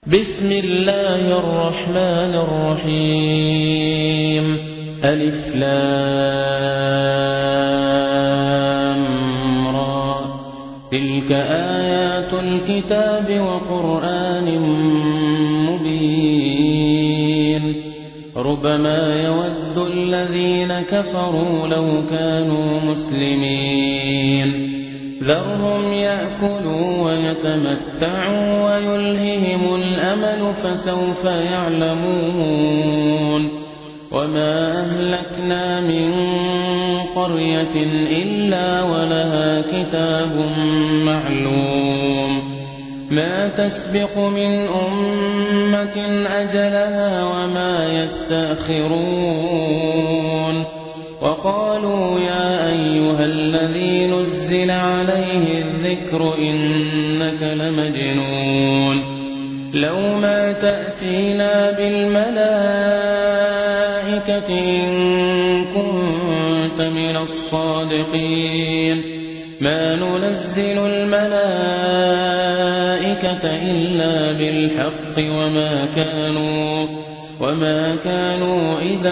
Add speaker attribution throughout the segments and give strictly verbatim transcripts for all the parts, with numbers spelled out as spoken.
Speaker 1: بسم الله الرحمن الرحيم. ألف لام را. تلك آيات الكتاب وقرآن مبين. ربما يود الذين كفروا لو كانوا مسلمين. ذرهم يأكلوا ويتمتعوا ويلههم الأمل فسوف يعلمون. وما أهلكنا من قرية إلا ولها كتاب معلوم. ما تسبق من أمة أجلها وما يستأخرون. وقالوا يا أيها الذي نزل عليه الذكر إنك لمجنون. لو ما تأتينا بالملائكة إن كنت من الصادقين. ما ننزل الملائكة إلا بالحق وما كانوا وما كانوا إذا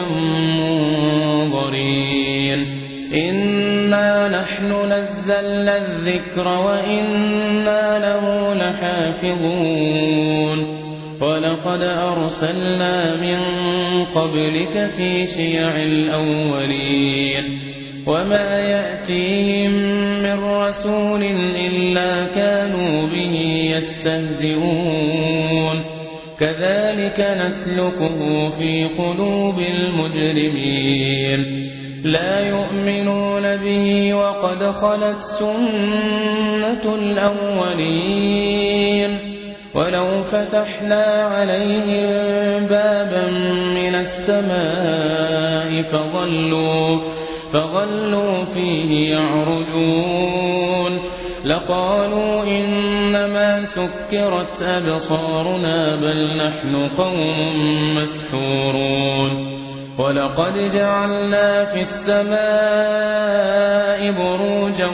Speaker 1: منظرين. إنا نحن نزلنا الذكر وإنا له لحافظون. ولقد أرسلنا من قبلك في شيع الأولين. وما يأتيهم من رسول إلا كانوا به يستهزئون. كذلك نسلكه في قلوب المجرمين. لا يؤمنون به وقد خلت سنة الأولين. ولو فتحنا عليهم بابا من السماء فظلوا, فظلوا فيه يعرجون لقالوا إنما سكرت أبصارنا بل نحن قوم مسحورون. ولقد جعلنا في السماء بروجا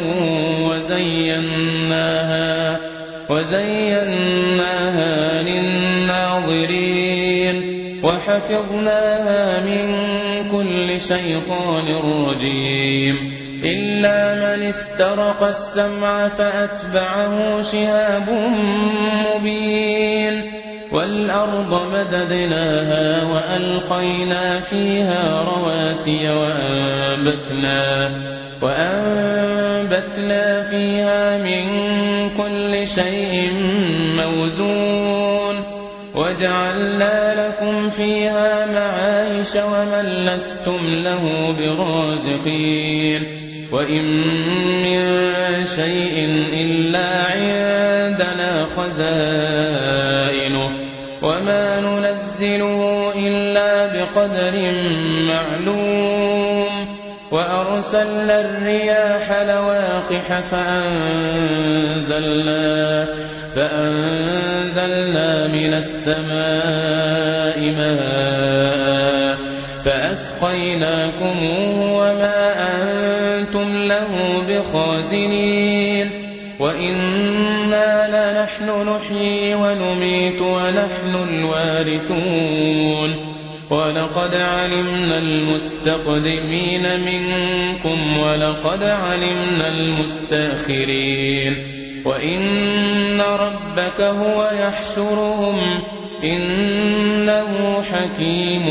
Speaker 1: وزيناها, وزيناها للناظرين وحفظناها من كل شيطان رجيم إلا من استرق السمع فأتبعه شهاب مبين. والأرض مددناها وألقينا فيها رواسي وأنبتنا, وأنبتنا فيها من كل شيء موزون. وجعلنا لكم فيها معايش ومن لستم له برازقين. وإن من شيء إلا عندنا خزائنه وما ننزله إلا بقدر معلوم. وأرسلنا الرياح لواقح فأنزلنا, فأنزلنا من السماء ماء فأسقيناكموه وما أنتم له بخازنين. وإنا لنحن نحيي ونميت ونحن الوارثون. ولقد علمنا المستقدمين منكم ولقد علمنا المستأخرين. وإن ربك هو يحشرهم إنه حكيم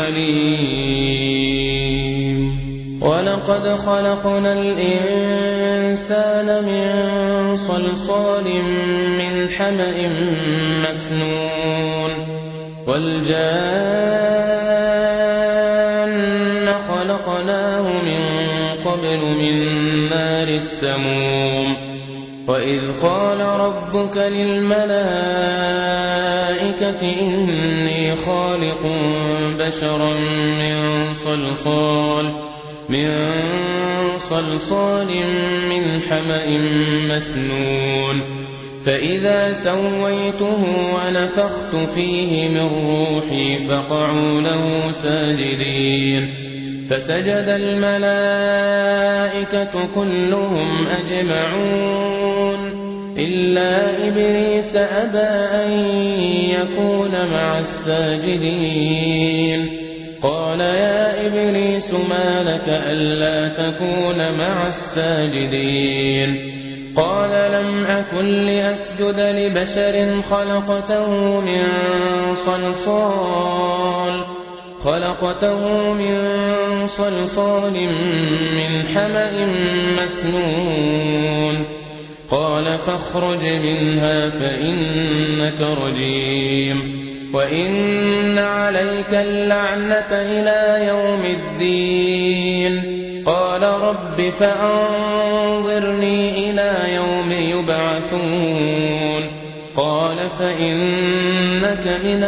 Speaker 1: عليم. ولقد خلقنا الإنسان من صلصال من حمأ مسنون. والجان خلقناه من قبل من نار السموم. وإذ قال ربك للملائكة إني خالق بشرا من صلصال من صلصال من حمأ مسنون. فإذا سويته ونفخت فيه من روحي فقعوا له ساجدين. فسجد الملائكة كلهم أجمعون إلا إبليس أبى أن يكون مع الساجدين قال يا إبليس ما لك ألا تكون مع الساجدين قال لم أكن لأسجد لبشر خلقته من صلصال خلقته من صلصال من حمأ مسنون قال فاخرج منها فإنك رجيم وإن عليك اللعنة إلى يوم الدين قال رب فأنظرني إلى يوم يبعثون قال فإنك من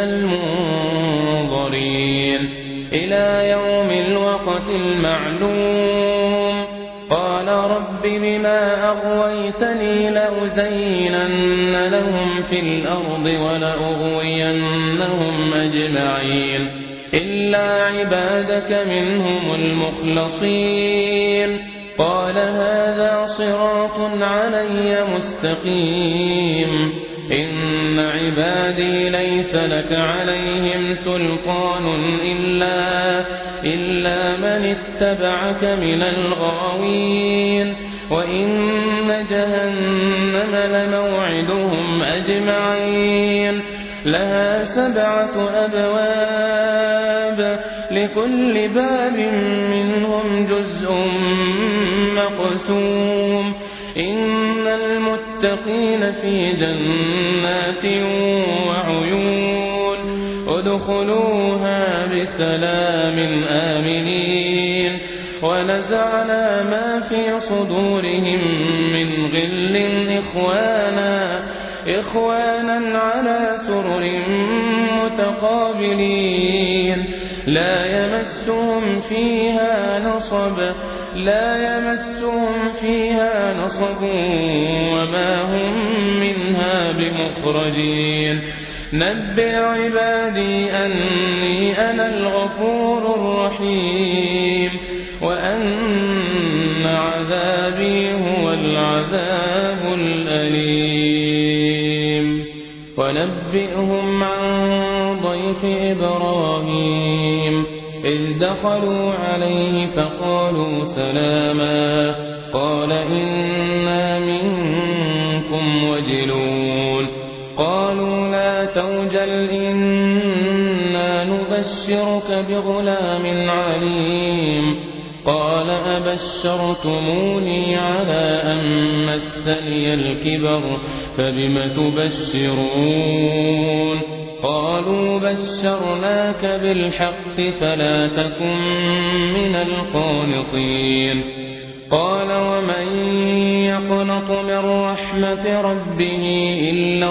Speaker 1: المنظرين إلى يوم الوقت المعلوم قال رب بما أغويتني لأزينن لهم في الأرض ولأغوينهم أجمعين إلا عبادك منهم المخلصين قال هذا صراط علي مستقيم إن عبادي ليس لك عليهم سلطان إلا, إلا من اتبعك من الغاوين وإن جهنم لموعدهم أجمعين لها سبعة أبواب لكل باب منهم جزء مقسوم إن المتقين في جنات وعيون ادخلوها بسلام آمنين ونزعنا ما في صدورهم من غل إخوانا إخوانا على سرر متقابلين لا يمسهم فيها نصب لا يمسهم فيها نصب وما هم منها بمخرجين نبئ عبادي أني أنا الغفور الرحيم وأن عذابي هو العذاب الأليم ونبئهم عن ضيف إبراهيم إذ دخلوا عليه فقالوا سلاما قال إنا منكم وجلون قالوا لا توجل إنا نبشرك بغلام عليم قال أبشرتموني على أن مسني الكبر فبم تبشرون قالوا بشرناك بالحق فلا تكن من القانطين قال ومن يقنط من رحمة ربه إلا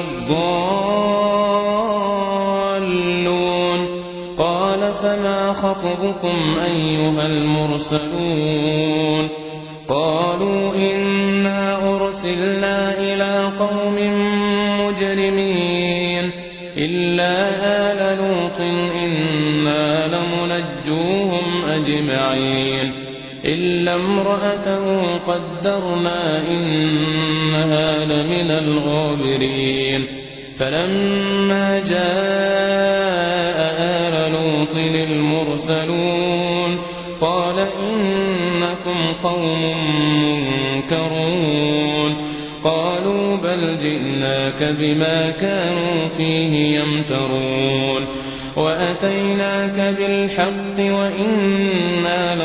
Speaker 1: الضالون قال فما خطبكم أيها المرسلون قالوا إنا أرسلنا إلى قوم مجرمين إلا آل لوط إنا لمنجوهم أجمعين إلا امرأته قدرنا إنها لمن الغابرين فلما جاء آل لوط المرسلون قال إنكم قوم منكرون قالوا بل جئناك بما كانوا فيه يمترون وأتيناك بالحق وإنا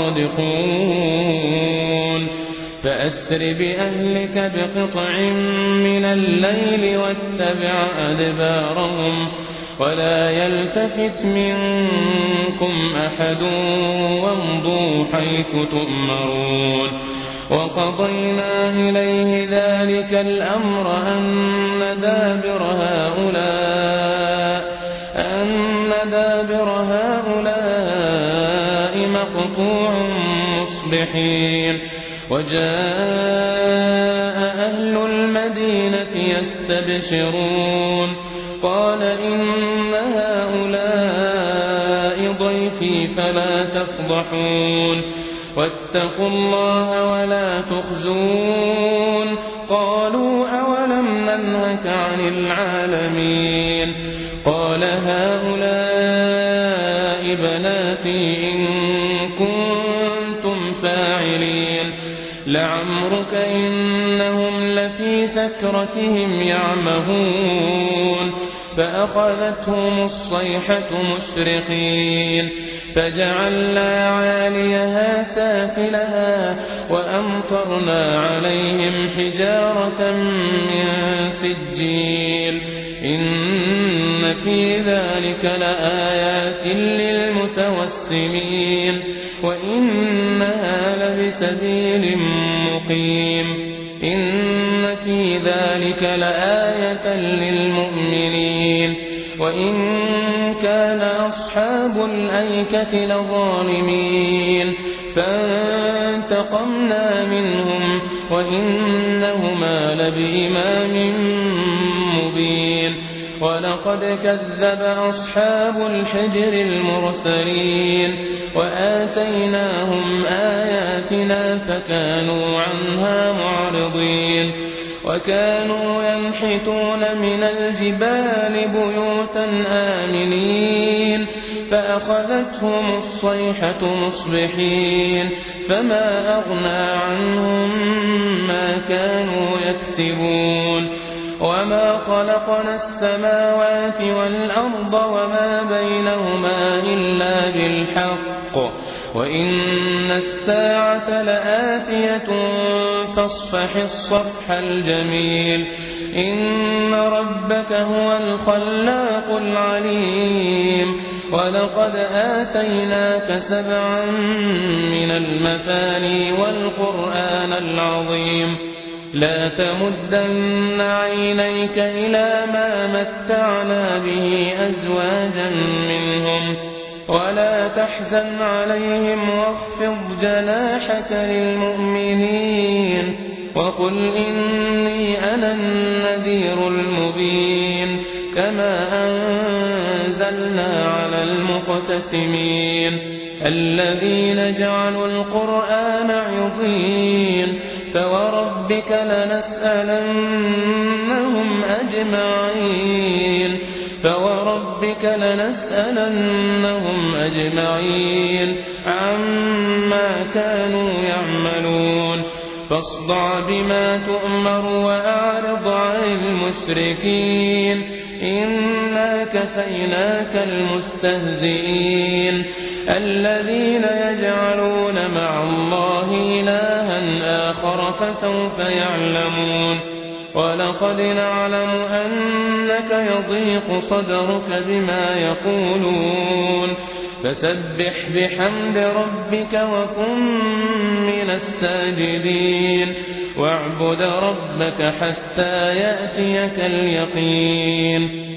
Speaker 1: لصادقون فأسر بأهلك بقطع من الليل واتبع أدبارهم ولا يلتفت منكم أحد وامضوا حيث تؤمرون وقضينا إليه ذلك الأمر أن دابر هؤلاء أن دابر هؤلاء مقطوع مصبحين وجاء أهل المدينة يستبشرون قال إن هؤلاء ضيفي فلا تفضحون واتقوا الله ولا تخزون قالوا أولا سألناك عن العالمين قال هؤلاء بناتي إن كنتم فاعلين لعمرك إنهم لفي سكرتهم يعمهون فأخذتهم الصيحة مشرقين فجعلنا عاليها سافلها وأمطرنا عليهم حجارة من سجيل إن في ذلك لآيات للمتوسمين وإنها لبسبيل مقيم إن في ذلك لآية للمؤمنين وإن كان أصحاب الأيكة لظالمين فانتقمنا منهم وإنهما لبإمام مبين ولقد كذب أصحاب الحجر المرسلين وآتيناهم آياتنا فكانوا عنها معرضين وكانوا ينحتون من الجبال بيوتا آمنين فأخذتهم الصيحة مصبحين فما أغنى عنهم ما كانوا يكسبون وما خلقنا السماوات والأرض وما بينهما إلا بالحق وإن الساعة لآتية فاصفح الصفح الجميل إن ربك هو الخلاق العليم ولقد آتيناك سبعا من المثاني والقرآن العظيم لا تمدن عينيك إلى ما متعنا به أزواجا منهم ولا تحزن عليهم واخفض جناحك للمؤمنين وقل إني أنا النذير المبين كما أنزلنا على المقتسمين الذين جعلوا القرآن عضين فوربك لنسألنهم أجمعين فوربك لنسألنهم أجمعين عما كانوا يعملون فاصدع بما تؤمر وأعرض عن المشركين إنا كفيناك المستهزئين الذين يجعلون مع الله إلها آخر فسوف يعلمون ولقد نعلم أنك يضيق صدرك بما يقولون فسبح بحمد ربك وكن من الساجدين واعبد ربك حتى يأتيك اليقين